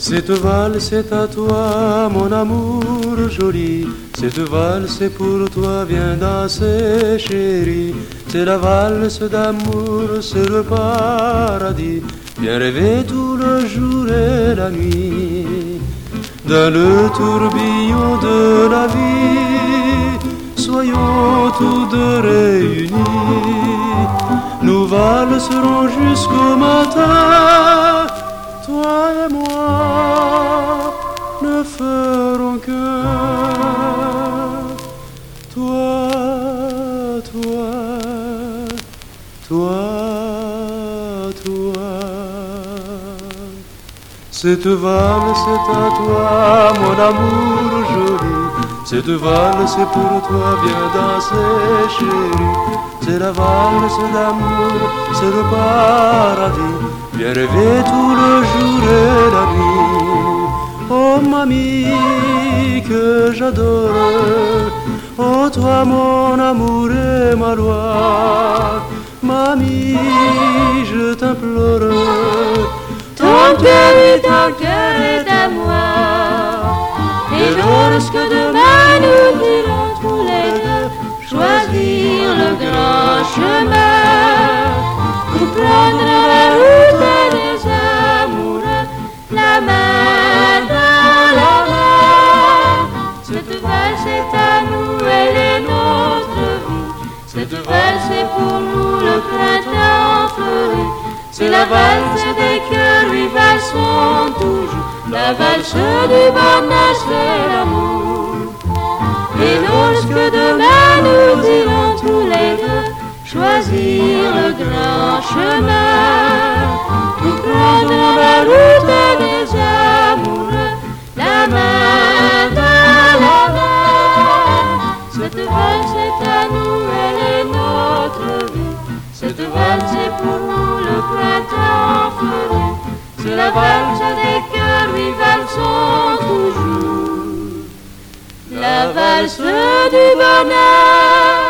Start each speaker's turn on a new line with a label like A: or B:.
A: Cette valse est à toi, mon amour joli. Cette valse est pour toi, viens danser, chérie. C'est la valse d'amour, c'est le paradis. Viens rêver tout le jour et la nuit. Dans le tourbillon de la vie, soyons tous deux réunis. Nous valserons jusqu'au matin. Toi et moi ne ferons qu'un. Toi, toi, toi, toi. Cette valse est à toi, mon amour joli. Cette valse est pour toi, viens danser, chérie. C'est la valse d'amour, c'est le paradis. Viens rêver tout le jour et la nuit. Oh mamie que j'adore, oh toi mon amour et ma loi. Mamie, je t'implore,
B: ton cœur est à moi. Et lorsque demain nous irons tous les deux choisir le grand chemin pour prendre la route des amoureux, la main dans la main. Cette valse est à nous, elle est notre vie. Cette valse est pour nous le printemps fleuri. C'est la valse des cœurs, oui, valsons toujours. La valse du bonheur, c'est l'amour. Et lorsque demain nous irons tous les deux choisir le grand chemin pour prendre la route des amoureux, la main dans la main. Cette valse est à nous, elle est notre vie. Cette valse est pour nous le printemps fleuri. C'est la valse des cœurs, oui, valsons toujours. La valse du bonheur.